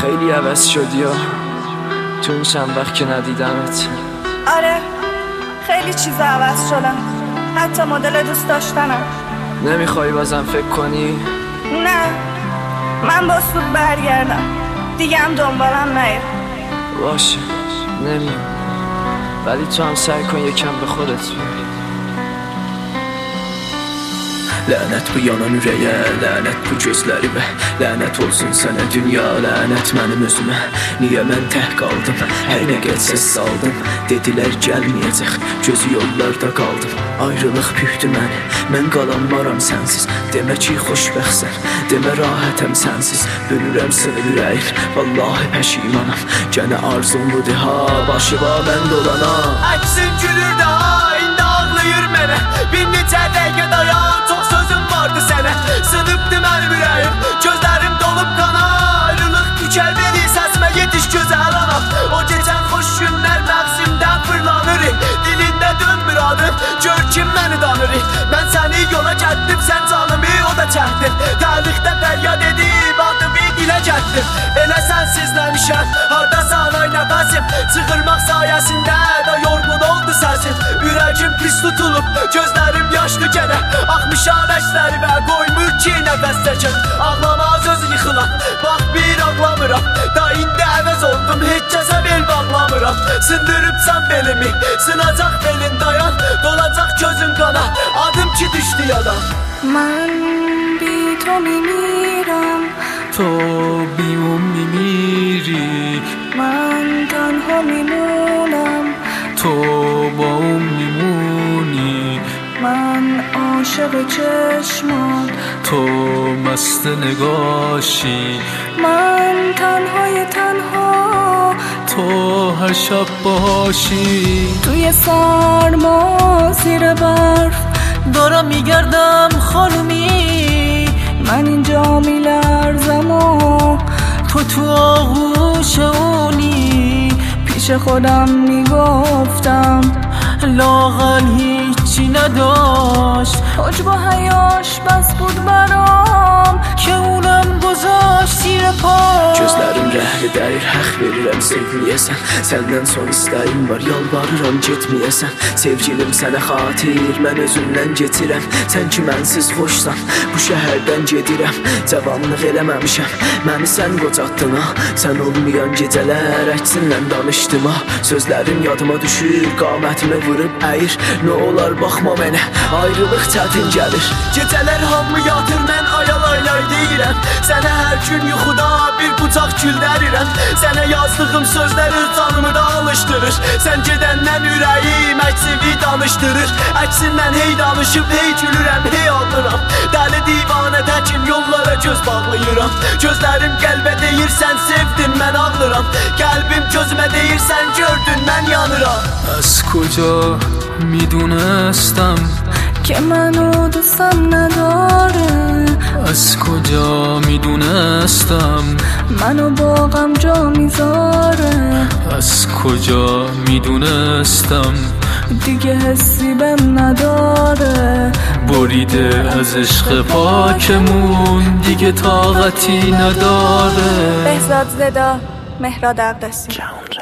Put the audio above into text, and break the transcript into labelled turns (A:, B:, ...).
A: خیلی عوض شدی یا تو این چند وقت که ندیدمت.
B: آره خیلی چیزا عوض شدم، حتی مدل دوست داشتنم.
A: نمیخوای بازم فکر کنی؟
B: نه من با سود برگردم دیگه، هم دنبالم نیر.
A: باشه نمیام، ولی تو هم سعی kön یکم به خودت بیای.
C: Lənət bu yanan ürəyə, lənət bu gözlərimə, lənət olsun sənə dünya, lənət mənim özümə. Niyə mən tək qaldım, hər nə gəlsə saldım. Dedilər gəlməyəcək, gözü yollarda qaldım. Ayrılıq pühdü məni, mən qalanmaram sənsiz. Demə ki xoşbəxtsən, demə rahatəm sənsiz. Bölürəm sınır ürəyim, vallahi pəşimanam. Gənə arzumludur ha, başıma mən dolanam.
D: Əksin gülür də ha, indi ağlayır mənə. Bir neçə dəqiqə dayan, çox sözüm vardı sənə. Sınıbdı mənim ürəyim, gözlərim dolub qana. Ayrılıq tükəlmeli, səsimə yetiş gözəl anam. O keçən xoş günlər məğzimdən fırlanır. Dilində dönmür adın, gör kim məni danır. Mən səni yola gəldim, sən canımı o da çəkdin. Tarixdə fəryad edib, adımı dilə gəldim. Elə sənsizləmişəm, hardasan ay nəfəsim. Çıxırmaq sayəsində də yorğun oldu səsim. Ürəkim pis tutulub, gözlərim yaşlı gənə. Axmışam əkslərimə, qoymur ki nəfəs çəkin. Ağlamaz öz yıxılan, bax bir ağlamıram. Da indi əvəz oldum, heç kəsə bel bağlamıram. Sındırıbsan belimi, sınacaq belin dayan. Dolacaq gözün qana, adım ki düşdü yadan.
B: من بی تو میمیرم،
C: تو بی اون میمیری.
B: من تنها میمونم،
C: تو با اون میمونی.
B: من عاشق چشمات،
C: تو مست نگاشی.
B: من تنهای تنها،
C: تو هر شب باشی.
B: توی سرما زیر برف
D: دارم میگردم خانومی.
B: من اینجا میلرزم و
D: تو آغوش اونی.
B: پیش خودم میگفتم
D: لااقل هیچی نداشت.
B: حجب و حیاش بس بود برام
D: که اونم گذاشت زیر پا.
C: Gözlərim rəhli dəyir, haqq verirəm sevməyəsən. Səndən son istəyim var, yalvarıram getməyəsən. Sevgilim sənə xatir, mən özümdən getirəm. Sən ki mənsiz xoşsan, bu şəhərdən gedirəm. Cavanlıq eləməmişəm, məni sən qocatdın ha. Sən olmayan gecələr əksinlə danışdım ha. Sözlərim yadıma düşür, qamətimi vurub əyir. Nə olar baxma mənə, ayrılıq çətin gəlir.
D: Gecələr hamı yatır, mən ayalaylay deyirəm. Sənə hər gün yuxuda bir bucaq gül dərirəm. Sənə yazdığım sözləri canımı da alışdırır. Sən gedəndən ürəyim əksivi danışdırır. Əksindən hey danışıb hey gülürəm, hey ağlıram. Dəli divanə təkim yollara göz bağlayıram. Gözlərim qəlbə deyir sən sevdin, mən ağlıram. Qəlbim gözümə deyir sən gördün, mən yanıram.
C: از کجا میدونستم
B: که منو دوستم نداره.
C: از کجا میدونستم
B: منو با غم جا میذاره.
C: از کجا میدونستم
B: دیگه حسی بهم نداره.
C: بریده از عشق پاکمون دیگه طاقتی نداره.
B: بهزاد زدا، مهراد اقدسی.